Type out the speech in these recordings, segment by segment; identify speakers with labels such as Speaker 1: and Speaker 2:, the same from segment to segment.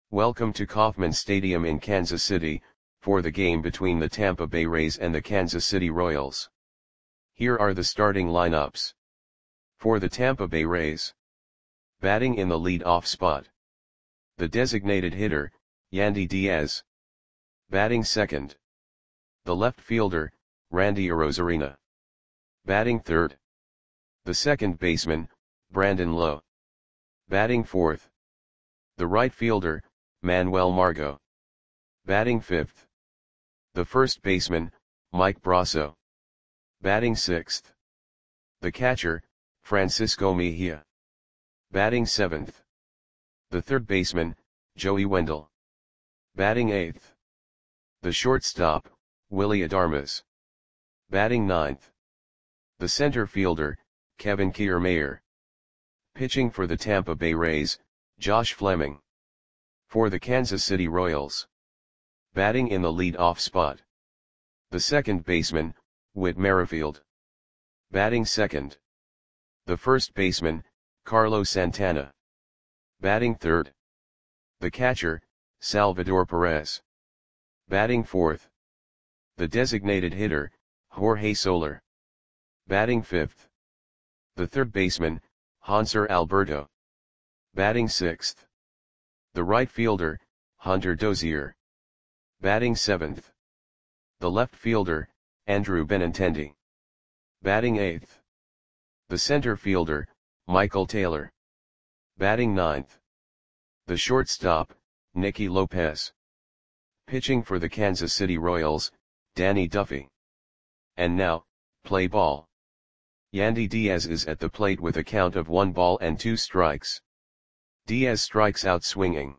Speaker 1: Welcome to Kauffman Stadium in Kansas City, for the game between the Tampa Bay Rays and the Kansas City Royals. Here are the starting lineups. For the Tampa Bay Rays. Batting in the lead-off spot. The designated hitter, Yandy Diaz. Batting second. The left fielder, Randy Arozarena. Batting third. The second baseman, Brandon Lowe. Batting fourth. The right fielder, Manuel Margot. Batting fifth. The first baseman, Mike Brosseau. Batting sixth. The catcher, Francisco Mejia. Batting seventh. The third baseman, Joey Wendle. Batting eighth. The shortstop, Willy Adames. Batting ninth. The center fielder, Kevin Kiermaier. Pitching for the Tampa Bay Rays, Josh Fleming. For the Kansas City Royals. Batting in the lead-off spot. The second baseman, Whit Merrifield. Batting second. The first baseman, Carlos Santana. Batting third. The catcher, Salvador Perez. Batting fourth. The designated hitter, Jorge Soler. Batting fifth. The third baseman, Hanser Alberto. Batting sixth. The right fielder, Hunter Dozier. Batting seventh. The left fielder, Andrew Benintendi. Batting eighth. The center fielder, Michael Taylor. Batting ninth. The shortstop, Nicky Lopez. Pitching for the Kansas City Royals, Danny Duffy. And now, play ball. Yandy Diaz is at the plate with a count of 1 ball and 2 strikes. Diaz strikes out swinging.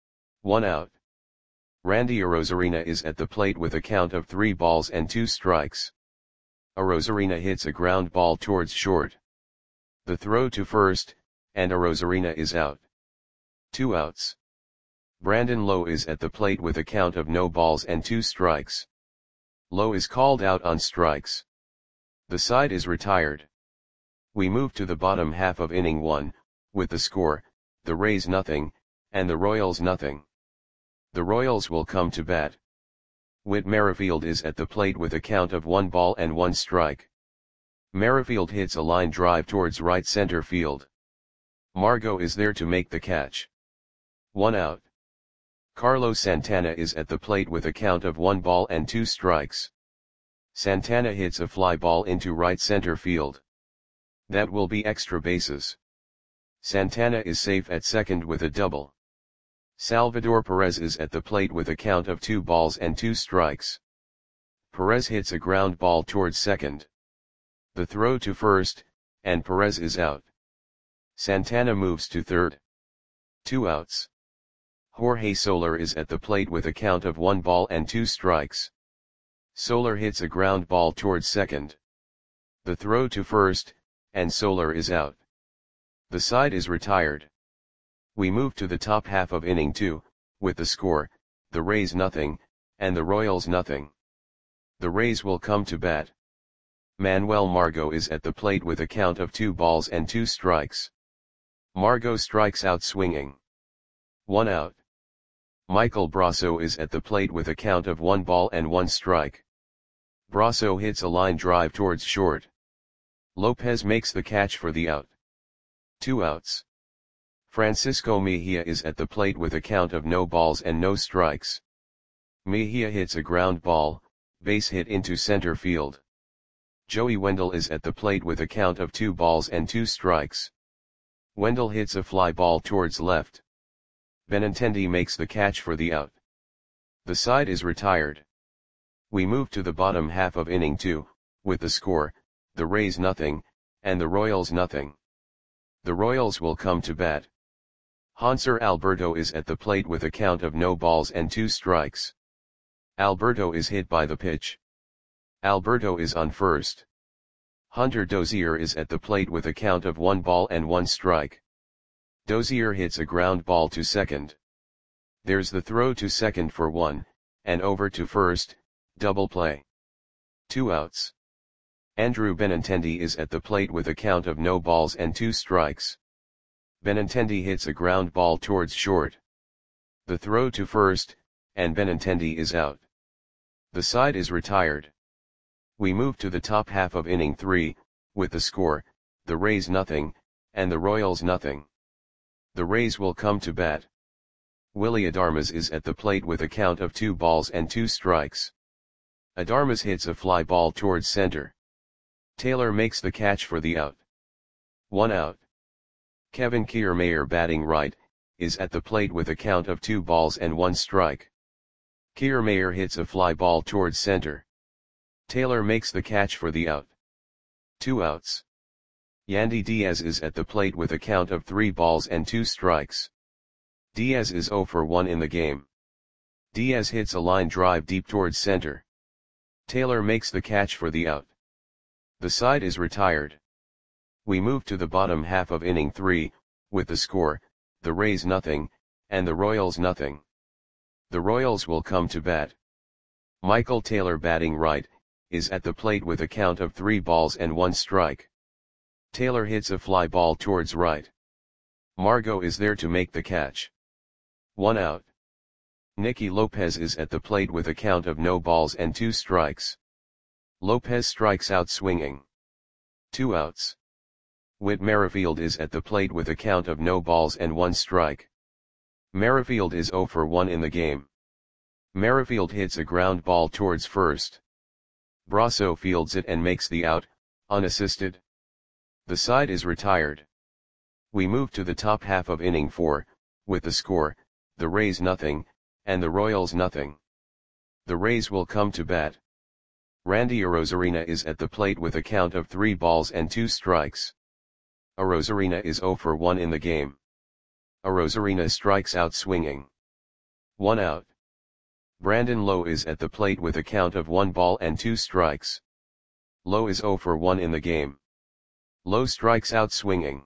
Speaker 1: 1 out. Randy Arozarena is at the plate with a count of 3 balls and 2 strikes. Arozarena hits a ground ball towards short. The throw to first, and Arozarena is out. 2 outs. Brandon Lowe is at the plate with a count of no balls and 2 strikes. Lowe is called out on strikes. The side is retired. We move to the bottom half of inning 1, with the score, the Rays nothing, and the Royals nothing. The Royals will come to bat. Whit Merrifield is at the plate with a count of 1 ball and 1 strike. Merrifield hits a line drive towards right center field. Margot is there to make the catch. 1 out. Carlos Santana is at the plate with a count of 1 ball and 2 strikes. Santana hits a fly ball into right center field. That will be extra bases. Santana is safe at second with a double. Salvador Perez is at the plate with a count of 2 balls and 2 strikes. Perez hits a ground ball towards second. The throw to first, and Perez is out. Santana moves to third. 2 outs. Jorge Soler is at the plate with a count of 1 ball and 2 strikes. Soler hits a ground ball towards second. The throw to first, and Soler is out. The side is retired. We move to the top half of inning 2, with the score, the Rays nothing, and the Royals nothing. The Rays will come to bat. Manuel Margot is at the plate with a count of 2 balls and 2 strikes. Margot strikes out swinging. 1 out. Michael Brosseau is at the plate with a count of 1 ball and 1 strike. Brosseau hits a line drive towards short. Lopez makes the catch for the out. 2 outs. Francisco Mejia is at the plate with a count of no balls and no strikes. Mejia hits a ground ball, base hit into center field. Joey Wendle is at the plate with a count of 2 balls and 2 strikes. Wendle hits a fly ball towards left. Benintendi makes the catch for the out. The side is retired. We move to the bottom half of inning 2, with the score, the Rays nothing, and the Royals nothing. The Royals will come to bat. Hanser Alberto is at the plate with a count of no balls and 2 strikes. Alberto is hit by the pitch. Alberto is on first. Hunter Dozier is at the plate with a count of 1 ball and 1 strike. Dozier hits a ground ball to second. There's the throw to second for 1, and over to first, double play. 2 outs. Andrew Benintendi is at the plate with a count of no balls and 2 strikes. Benintendi hits a ground ball towards short. The throw to first, and Benintendi is out. The side is retired. We move to the top half of inning 3, with the score, the Rays nothing, and the Royals nothing. The Rays will come to bat. Willy Adames is at the plate with a count of 2 balls and 2 strikes. Adames hits a fly ball towards center. Taylor makes the catch for the out. 1 out. Kevin Kiermaier, batting right, is at the plate with a count of 2 balls and 1 strike. Kiermaier hits a fly ball towards center. Taylor makes the catch for the out. 2 outs. Yandy Diaz is at the plate with a count of 3 balls and 2 strikes. Diaz is 0 for 1 in the game. Diaz hits a line drive deep towards center. Taylor makes the catch for the out. The side is retired. We move to the bottom half of inning 3, with the score, the Rays nothing, and the Royals nothing. The Royals will come to bat. Michael Taylor, batting right, is at the plate with a count of 3 balls and 1 strike. Taylor hits a fly ball towards right. Margot is there to make the catch. 1 out. Nicky Lopez is at the plate with a count of no balls and 2 strikes. Lopez strikes out swinging. 2 outs. Whit Merrifield is at the plate with a count of no balls and 1 strike. Merrifield is 0 for 1 in the game. Merrifield hits a ground ball towards first. Brasso fields it and makes the out, unassisted. The side is retired. We move to the top half of inning 4, with the score, the Rays nothing, and the Royals nothing. The Rays will come to bat. Randy Arozarena is at the plate with a count of 3 balls and 2 strikes. Arozarena is 0 for 1 in the game. Arozarena strikes out swinging. 1 out. Brandon Lowe is at the plate with a count of 1 ball and 2 strikes. Lowe is 0 for 1 in the game. Lowe strikes out swinging.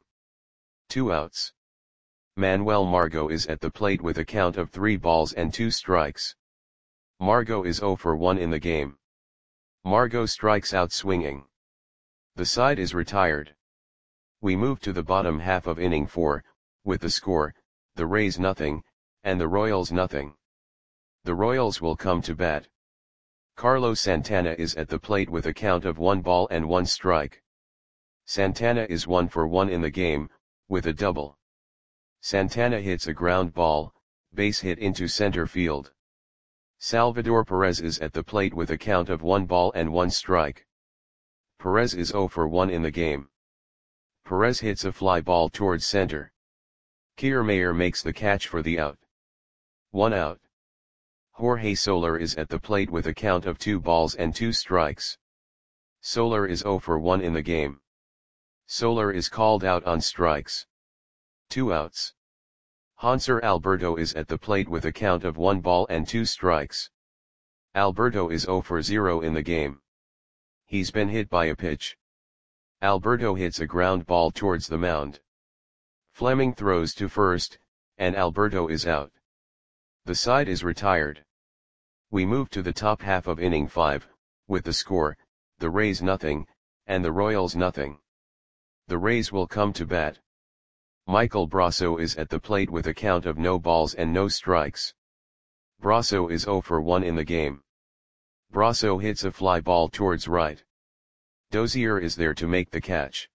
Speaker 1: 2 outs. Manuel Margot is at the plate with a count of 3 balls and 2 strikes. Margot is 0 for 1 in the game. Margot strikes out swinging. The side is retired. We move to the bottom half of inning 4, with the score, the Rays nothing, and the Royals nothing. The Royals will come to bat. Carlos Santana is at the plate with a count of 1 ball and 1 strike. Santana is 1 for 1 in the game, with a double. Santana hits a ground ball, base hit into center field. Salvador Perez is at the plate with a count of 1 ball and 1 strike. Perez is 0 for 1 in the game. Perez hits a fly ball towards center. Kiermaier makes the catch for the out. 1 out. Jorge Soler is at the plate with a count of 2 balls and 2 strikes. Soler is 0 for 1 in the game. Soler is called out on strikes. 2 outs. Hanser Alberto is at the plate with a count of 1 ball and 2 strikes. Alberto is 0 for 0 in the game. He's been hit by a pitch. Alberto hits a ground ball towards the mound. Fleming throws to first, and Alberto is out. The side is retired. We move to the top half of inning 5, with the score, the Rays nothing, and the Royals nothing. The Rays will come to bat. Michael Brasso is at the plate with a count of no balls and no strikes. Brasso is 0 for 1 in the game. Brasso hits a fly ball towards right. Dozier is there to make the catch.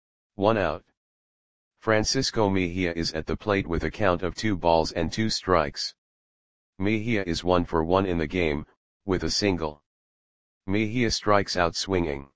Speaker 1: 1 out. Francisco Mejia is at the plate with a count of 2 balls and 2 strikes. Mejia is 1 for 1 in the game, with a single. Mejia strikes out swinging.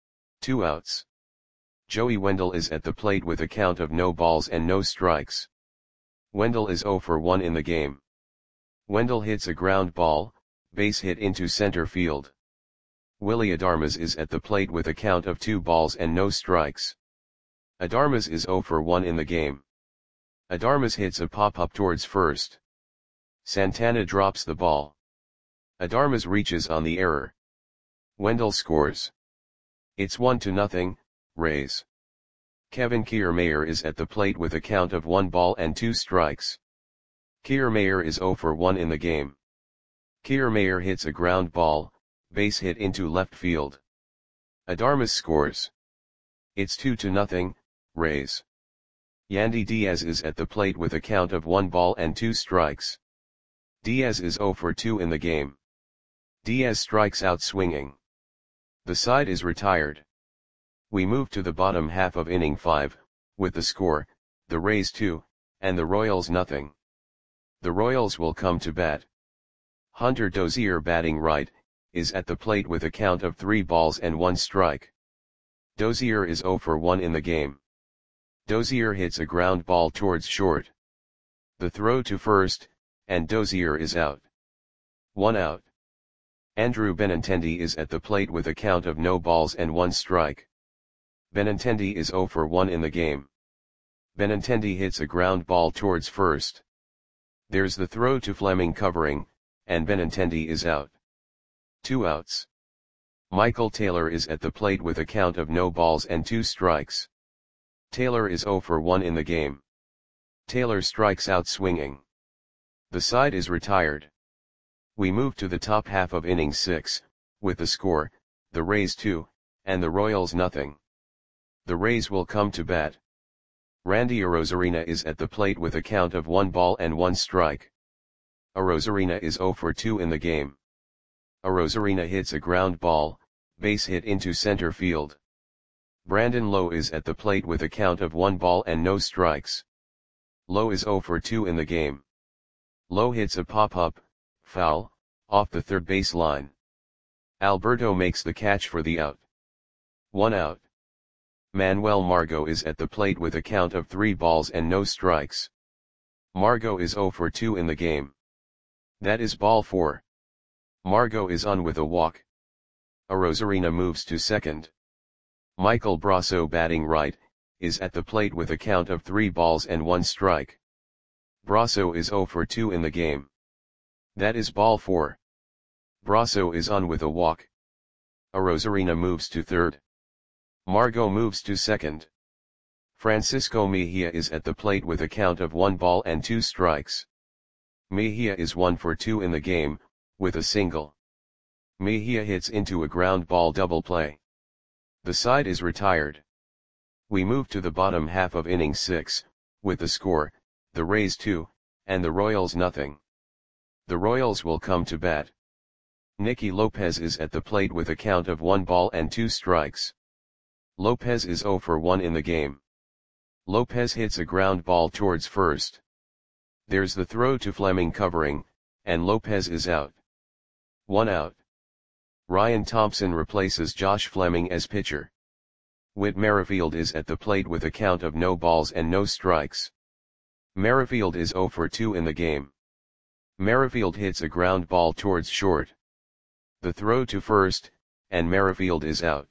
Speaker 1: 2 outs. Joey Wendell is at the plate with a count of no balls and no strikes. Wendell is 0 for 1 in the game. Wendell hits a ground ball, base hit into center field. Willy Adames is at the plate with a count of 2 balls and no strikes. Adames is 0 for 1 in the game. Adames hits a pop-up towards first. Santana drops the ball. Adames reaches on the error. Wendell scores. It's 1-0, Rays. Kevin Kiermaier is at the plate with a count of 1 ball and 2 strikes. Kiermaier is 0 for 1 in the game. Kiermaier hits a ground ball, base hit into left field. Adames scores. It's 2-0, Rays. Yandy Diaz is at the plate with a count of 1 ball and 2 strikes. Diaz is 0 for 2 in the game. Diaz strikes out swinging. The side is retired. We move to the bottom half of inning 5, with the score, the Rays 2, and the Royals nothing. The Royals will come to bat. Hunter Dozier, batting right, is at the plate with a count of 3 balls and 1 strike. Dozier is 0 for 1 in the game. Dozier hits a ground ball towards short. The throw to first, and Dozier is out. 1 out. Andrew Benintendi is at the plate with a count of no balls and 1 strike. Benintendi is 0 for 1 in the game. Benintendi hits a ground ball towards first. There's the throw to Fleming covering, and Benintendi is out. 2 outs. Michael Taylor is at the plate with a count of no balls and 2 strikes. Taylor is 0 for 1 in the game. Taylor strikes out swinging. The side is retired. We move to the top half of inning 6, with the score, the Rays 2, and the Royals nothing. The Rays will come to bat. Randy Arozarena is at the plate with a count of 1 ball and 1 strike. Arozarena is 0 for 2 in the game. Arozarena hits a ground ball, base hit into center field. Brandon Lowe is at the plate with a count of 1 ball and no strikes. Lowe is 0 for 2 in the game. Lowe hits a pop-up, foul, off the third base line. Alberto makes the catch for the out. 1 out. Manuel Margot is at the plate with a count of 3 balls and no strikes. Margot is 0 for 2 in the game. That is ball 4. Margot is on with a walk. Arozarena moves to second. Michael Brasso, batting right, is at the plate with a count of 3 balls and 1 strike. Brasso is 0 for 2 in the game. That is ball 4. Brasso is on with a walk. Arozarena moves to third. Margot moves to second. Francisco Mejia is at the plate with a count of 1 ball and 2 strikes. Mejia is 1 for 2 in the game, with a single. Mejia hits into a ground ball double play. The side is retired. We move to the bottom half of inning 6, with the score, the Rays 2, and the Royals nothing. The Royals will come to bat. Nicky Lopez is at the plate with a count of 1 ball and 2 strikes. Lopez is 0 for 1 in the game. Lopez hits a ground ball towards first. There's the throw to Fleming covering, and Lopez is out. 1 out. Ryan Thompson replaces Josh Fleming as pitcher. Whit Merrifield is at the plate with a count of no balls and no strikes. Merrifield is 0 for 2 in the game. Merrifield hits a ground ball towards short. The throw to first, and Merrifield is out.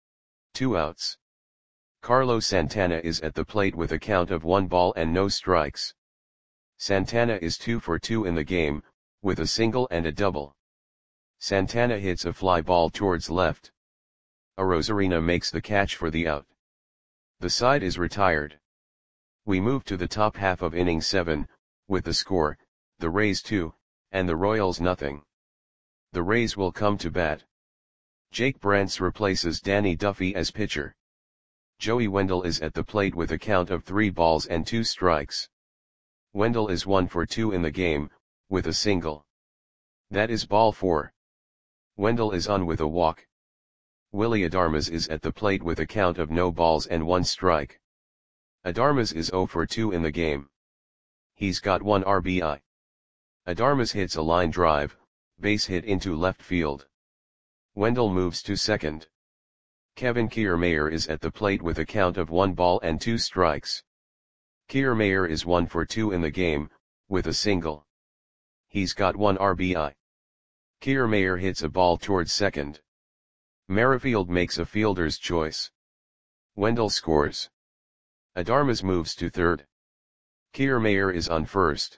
Speaker 1: 2 outs. Carlos Santana is at the plate with a count of 1 ball and no strikes. Santana is 2 for 2 in the game, with a single and a double. Santana hits a fly ball towards left. Arozarena makes the catch for the out. The side is retired. We move to the top half of inning 7, with the score, the Rays 2, and the Royals nothing. The Rays will come to bat. Jake Brantz replaces Danny Duffy as pitcher. Joey Wendell is at the plate with a count of 3 balls and 2 strikes. Wendell is 1 for 2 in the game, with a single. That is ball 4. Wendell is on with a walk. Willy Adames is at the plate with a count of no balls and 1 strike. Adames is 0 for 2 in the game. He's got 1 RBI. Adames hits a line drive, base hit into left field. Wendell moves to second. Kevin Kiermaier is at the plate with a count of 1 ball and 2 strikes. Kiermaier is 1 for 2 in the game, with a single. He's got 1 RBI. Kiermaier hits a ball towards second. Merrifield makes a fielder's choice. Wendell scores. Adames moves to third. Kiermaier is on first.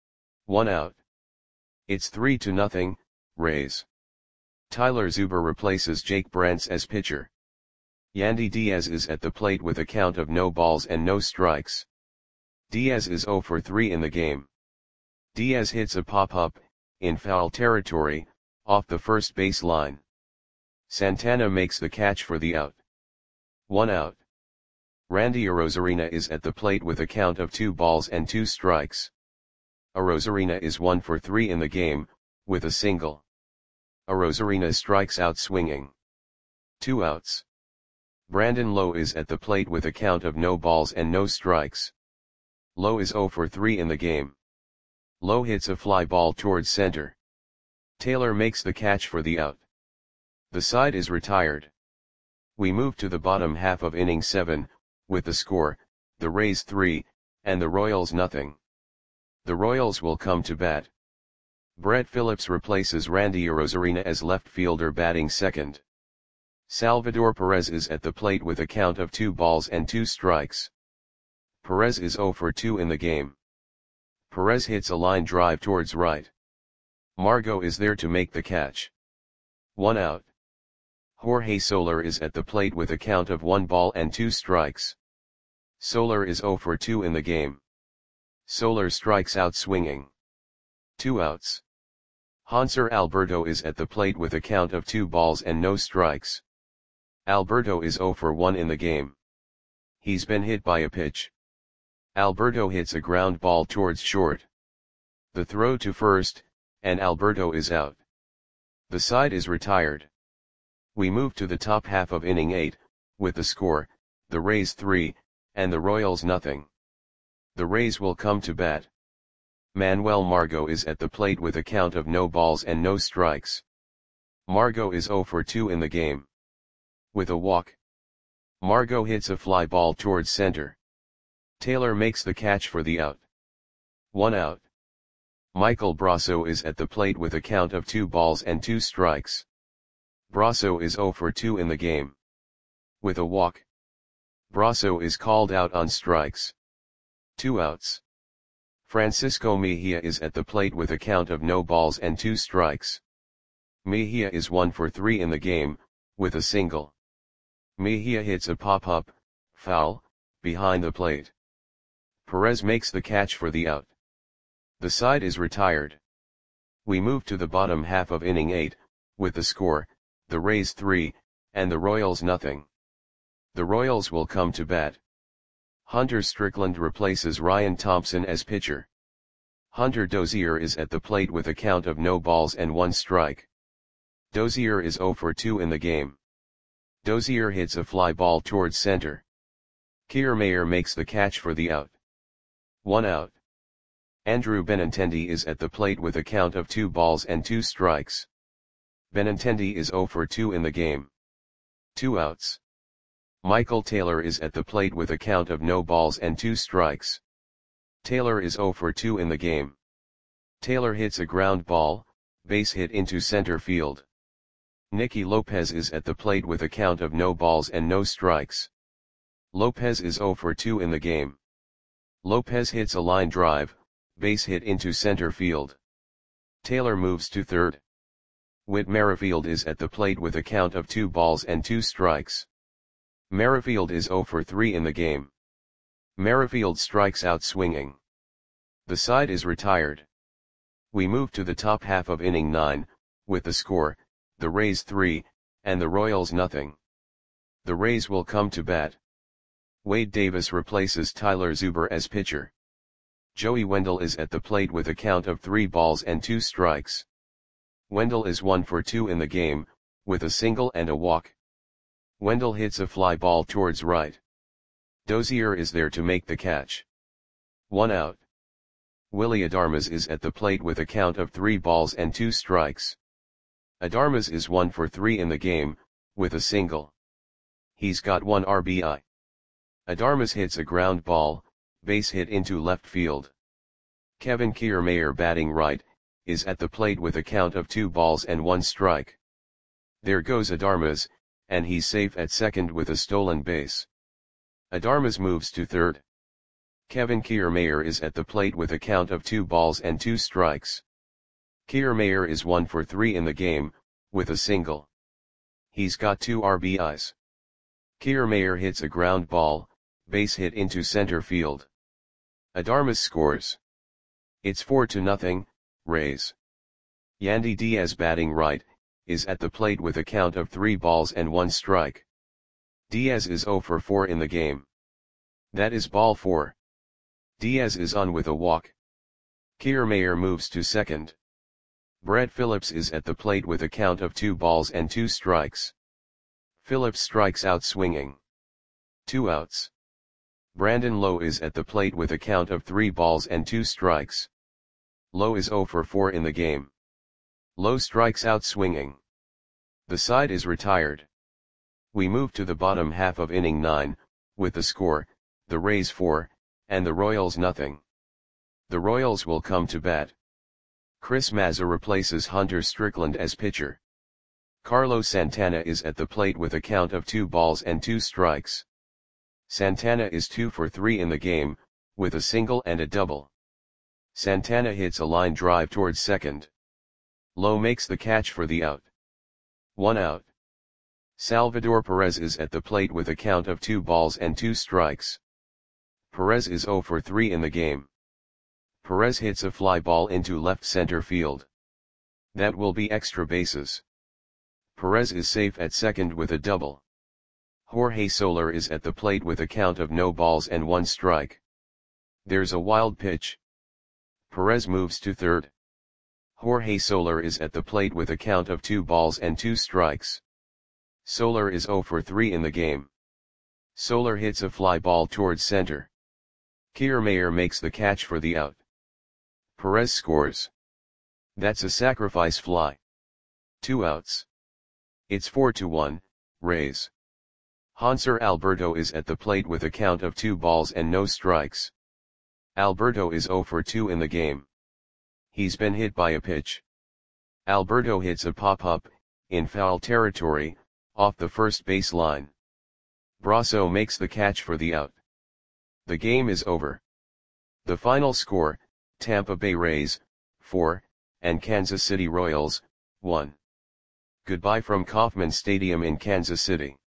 Speaker 1: 1 out. It's 3-0, Rays. Tyler Zuber replaces Jake Brantz as pitcher. Yandy Diaz is at the plate with a count of no balls and no strikes. Diaz is 0 for 3 in the game. Diaz hits a pop-up, in foul territory, off the first base line. Santana makes the catch for the out. 1 out. Randy Arozarena is at the plate with a count of 2 balls and 2 strikes. Arozarena is 1 for 3 in the game, with a single. Arozarena strikes out swinging. 2 outs. Brandon Lowe is at the plate with a count of no balls and no strikes. Lowe is 0 for 3 in the game. Lowe hits a fly ball towards center. Taylor makes the catch for the out. The side is retired. We move to the bottom half of inning 7, with the score, the Rays 3, and the Royals nothing. The Royals will come to bat. Brett Phillips replaces Randy Arozarena as left fielder batting second. Salvador Perez is at the plate with a count of 2 balls and 2 strikes. Perez is 0 for 2 in the game. Perez hits a line drive towards right. Margot is there to make the catch. 1 out. Jorge Soler is at the plate with a count of 1 ball and 2 strikes. Soler is 0 for 2 in the game. Soler strikes out swinging. 2 outs. Hanser Alberto is at the plate with a count of 2 balls and no strikes. Alberto is 0 for 1 in the game. He's been hit by a pitch. Alberto hits a ground ball towards short. The throw to first, and Alberto is out. The side is retired. We move to the top half of inning 8, with the score, the Rays 3, and the Royals nothing. The Rays will come to bat. Manuel Margot is at the plate with a count of no balls and no strikes. Margot is 0 for 2 in the game. With a walk. Margot hits a fly ball towards center. Taylor makes the catch for the out. 1 out. Michael Brasso is at the plate with a count of 2 balls and 2 strikes. Brasso is 0 for 2 in the game. With a walk. Brasso is called out on strikes. 2 outs. Francisco Mejia is at the plate with a count of no balls and 2 strikes. Mejia is 1 for 3 in the game, with a single. Mejia hits a pop-up, foul, behind the plate. Perez makes the catch for the out. The side is retired. We move to the bottom half of inning 8, with the score, the Rays 3, and the Royals nothing. The Royals will come to bat. Hunter Strickland replaces Ryan Thompson as pitcher. Hunter Dozier is at the plate with a count of no balls and 1 strike. Dozier is 0 for 2 in the game. Dozier hits a fly ball towards center. Kiermaier makes the catch for the out. 1 out. Andrew Benintendi is at the plate with a count of 2 balls and 2 strikes. Benintendi is 0 for 2 in the game. 2 outs. Michael Taylor is at the plate with a count of no balls and 2 strikes. Taylor is 0 for 2 in the game. Taylor hits a ground ball, base hit into center field. Nicky Lopez is at the plate with a count of no balls and no strikes. Lopez is 0 for 2 in the game. Lopez hits a line drive, base hit into center field. Taylor moves to third. Whit Merrifield is at the plate with a count of 2 balls and 2 strikes. Merrifield is 0 for 3 in the game. Merrifield strikes out swinging. The side is retired. We move to the top half of inning 9, with the score, the Rays 3, and the Royals nothing. The Rays will come to bat. Wade Davis replaces Tyler Zuber as pitcher. Joey Wendell is at the plate with a count of 3 balls and 2 strikes. Wendell is 1 for 2 in the game, with a single and a walk. Wendell hits a fly ball towards right. Dozier is there to make the catch. 1 out. Willy Adames is at the plate with a count of 3 balls and 2 strikes. Adames is 1 for 3 in the game, with a single. He's got 1 RBI. Adames hits a ground ball, base hit into left field. Kevin Kiermaier batting right, is at the plate with a count of 2 balls and 1 strike. There goes Adames, and he's safe at second with a stolen base. Adames moves to third. Kevin Kiermaier is at the plate with a count of 2 balls and 2 strikes. Kiermaier is 1 for 3 in the game, with a single. He's got 2 RBIs. Kiermaier hits a ground ball, base hit into center field. Adames scores. It's 4-0, Rays. Yandy Diaz batting right, is at the plate with a count of 3 balls and 1 strike. Diaz is 0 for 4 in the game. That is ball 4. Diaz is on with a walk. Kiermaier moves to second. Brett Phillips is at the plate with a count of 2 balls and 2 strikes. Phillips strikes out swinging. 2 outs. Brandon Lowe is at the plate with a count of 3 balls and 2 strikes. Lowe is 0 for 4 in the game. Lowe strikes out swinging. The side is retired. We move to the bottom half of inning 9, with the score, the Rays 4, and the Royals nothing. The Royals will come to bat. Chris Mazza replaces Hunter Strickland as pitcher. Carlos Santana is at the plate with a count of 2 balls and 2 strikes. Santana is 2 for 3 in the game, with a single and a double. Santana hits a line drive towards second. Lowe makes the catch for the out. 1 out. Salvador Perez is at the plate with a count of 2 balls and 2 strikes. Perez is 0 for 3 in the game. Perez hits a fly ball into left center field. That will be extra bases. Perez is safe at second with a double. Jorge Soler is at the plate with a count of no balls and 1 strike. There's a wild pitch. Perez moves to third. Jorge Soler is at the plate with a count of 2 balls and 2 strikes. Soler is 0 for 3 in the game. Soler hits a fly ball towards center. Kiermaier makes the catch for the out. Perez scores. That's a sacrifice fly. 2 outs. It's 4-1, Rays. Hanser Alberto is at the plate with a count of 2 balls and no strikes. Alberto is 0 for 2 in the game. He's been hit by a pitch. Alberto hits a pop-up, in foul territory, off the first base line. Brasso makes the catch for the out. The game is over. The final score, Tampa Bay Rays, 4, and Kansas City Royals, 1. Goodbye from Kauffman Stadium in Kansas City.